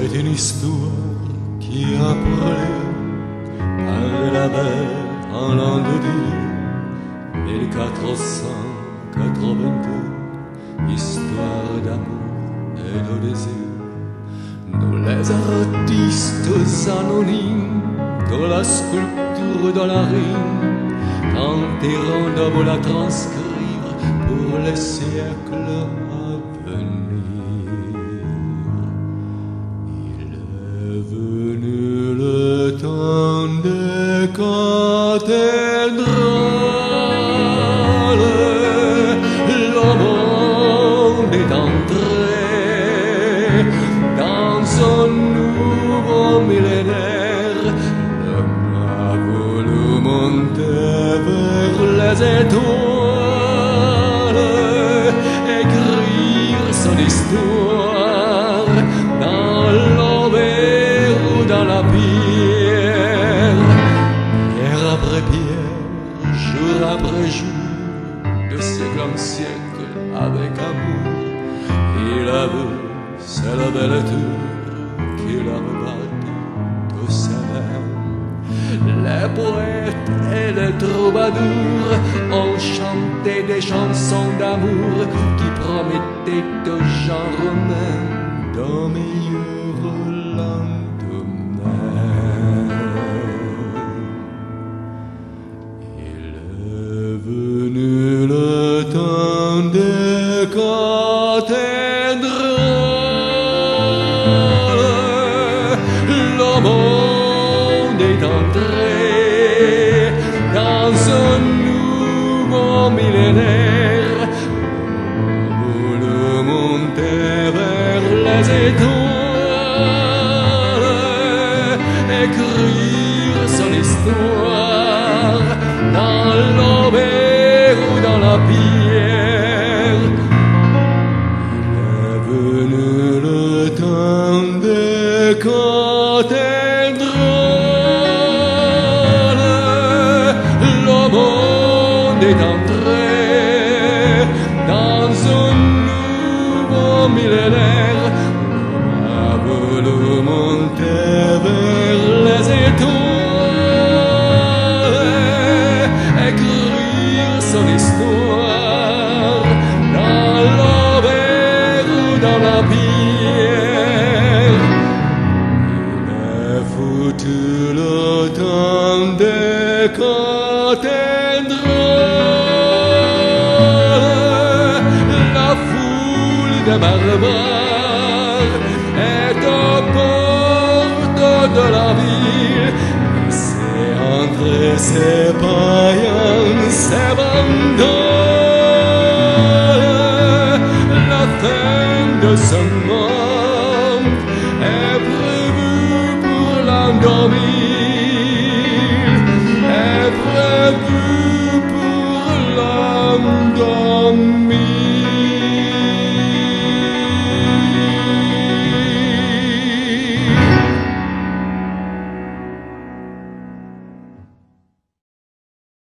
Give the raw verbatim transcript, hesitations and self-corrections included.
C'est une histoire qui a parlé par la mer en l'an de Dieu mille quatre cent quatre-vingt-deux, histoire d'amour et de désir. Nous les artistes anonymes de la sculpture dans la rime, tenterons de vous la transcrire pour les siècles à venir. Il est venu le temps des cathédrales, le monde est entré dans un nouveau millénaire. L'homme a voulu monter vers les étoiles, écrire son histoire dans l'eau ou dans la pierre. Pierre après pierre, jour après jour, de siècle en siècle, avec amour, il a vu cette belle tour qu'il a rebâtie de sa main. Les poètes et les troubadours ont chanté des chansons d'amour qui promettaient aux gens romains d'un meilleur lendemain. Il est venu le temps des cathédrales, le monde est entré dans un nouveau millénaire. Pour le monter vers les étoiles, écrire son histoire dans l'aube ou dans la pierre. Il est venu le temps des cathédrales, le monde est entré dans un nouveau millénaire. On a voulu monter vers les étoiles, écrire son histoire dans l'aube ou dans la pierre. Il est foutu le temps des cathédrales, la foule des barbares est aux portes de la ville. C'est entre ces païens, ces bandoles, la fin de ce monde est prévue pour l'an deux mille.